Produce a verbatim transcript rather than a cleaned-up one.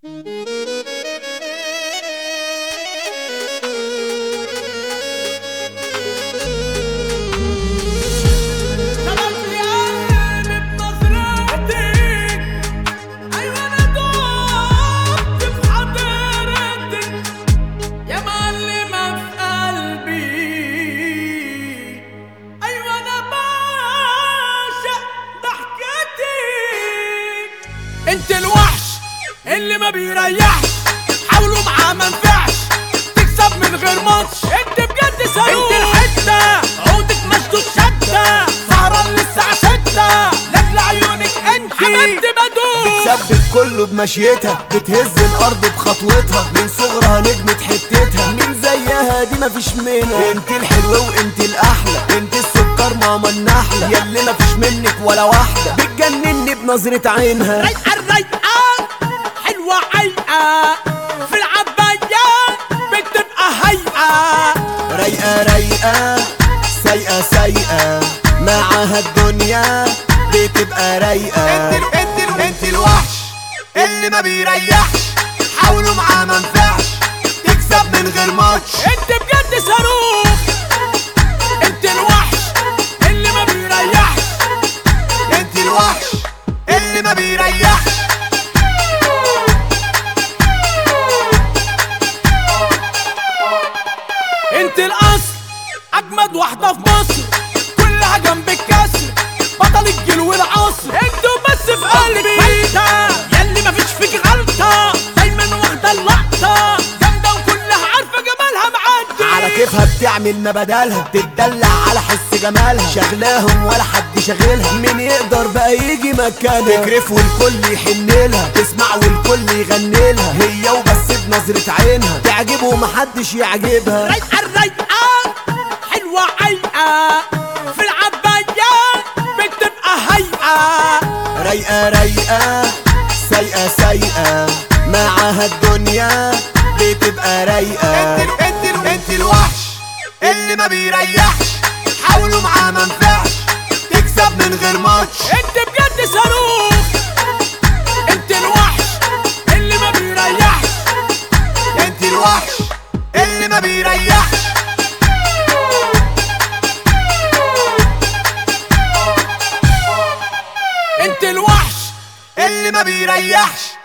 انت الوحش اللي ما بيريحش، حاولوا معاه منفعش، تكسب من غير ماتش. انت بجد صاروخ، انت الحتة عودك مشدود شدة، سهران للساعة ستة لاجل عيونك انت حمدت بدوخ. بتثبت كله بمشيتها، بتهز الارض بخطوتها، من صغرها نجمة حتتها، مين زيها دي مفيش منها. انت الحلوة وانت الاحلى، انت السكر ماما النحلة، ياللي مفيش منك ولا واحدة، بتجنني بنظرة عينها. رايقة الرايقة حلوة عيقة، في العباية بتبقى هيئة. رايقة رايقة سايقة سايقة، معاها الدنيا بتبقى رايقة. انت انت انت الوحش اللي ما بيريحش، حاولوا معاه منفعش، تكسب من غير ماتش. انت بجد صاروخ، انت الوحش اللي ما بيريحش، انت الوحش اللي ما بيريحش. انت الاصل اجمد واحدة في مصر، كلها جنب الكسر، بطل الجيل والعصر. انتوا بس في قلبي فايتة، ياللي مفيش فيك غلطة، دايما واخدة اللقطة، جامدة وكلها عارفة جمالها معدي. على كيفها بتعمل ما بدلها، تتدلع على حس جمالها، شغلاهم ولا حد شاغلها، مين يقدر بقى يجي مكانها. تكرف والكل يحنلها، تسمع والكل يغنلها، هي وبس بنظرة عينها تعجبه ومحدش يعجبها. رايقة الرايقة حلوة عيقة، في العباية بتبقى هيئة. رايقة رايقة سايقة سايقة، معاها الدنيا بتبقى رايقة. انت انت انت الوحش اللي ما بيريحش، حاولوا معاه منفعش، تكسب من غير ماتش. انت بجد صاروخ، انت الوحش اللي ما بيريحش، انت الوحش اللي ما بيريحش. انت الوحش اللي ما بيريحش.